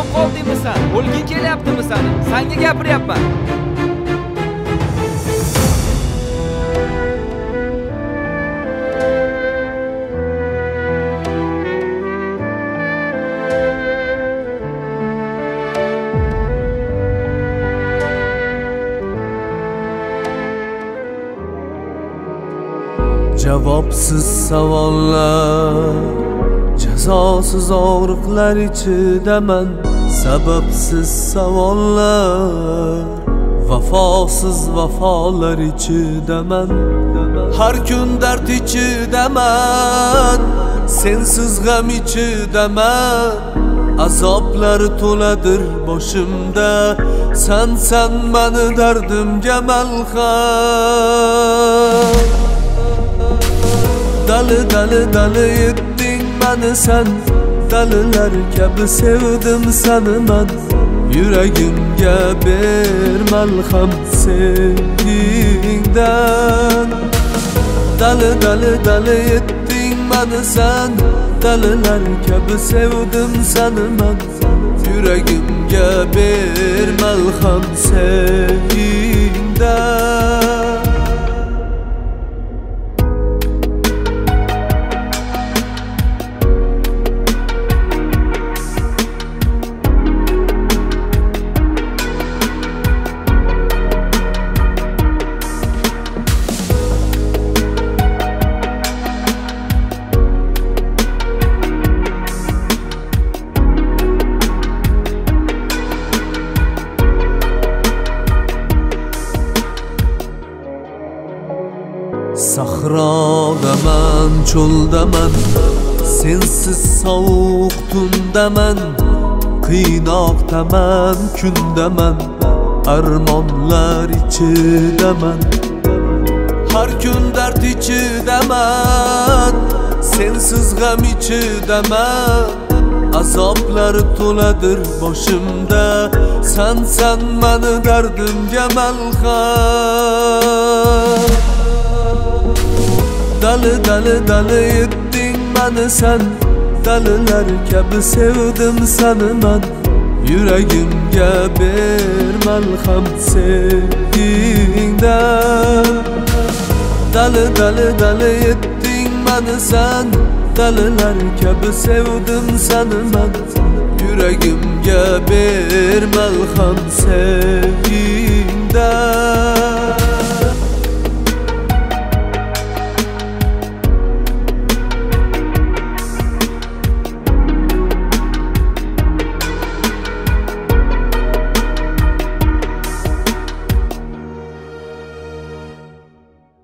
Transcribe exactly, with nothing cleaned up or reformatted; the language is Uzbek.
qoldingmi sen? O'lging kelyaptimi seni? Senga gapiryapman. Javobsiz savollar, jazosiz og'riqlar ichidaman. Sababsiz savollar, vafosiz vafolar ichidaman. Har kun dard ichidaman, sensiz g'am ichidaman. Azoblar to'ladir boshimda, sensan mani dardimga malham. Dalı dalı dalı etding mani sen, dalılar kabi sevdim seni men. Yuragimga ber malham sevgingdan. Dalı dalı dalı etding mani sen, dalılar kabi sevdim seni men. Yuragimga ber malham sevgingdan. Sahrodaman, cho'ldaman, sensiz sovuq tundaman. Qiynoqdaman, kundaman, armonlar ichidaman. Har kun dard ichidaman, sensiz g'am ichidaman. Azoblar to'ladir boshimda, sensan mani dardimga malham. Dalı dalı dalı etding mani sen, dalılar kabi sevdim seni men. Yuragimga ber malham sevgingdan. Dalı dalı dalı etding mani sen, dalılar kabi sevdim seni men. Yuragimga ber malham sevgingdan.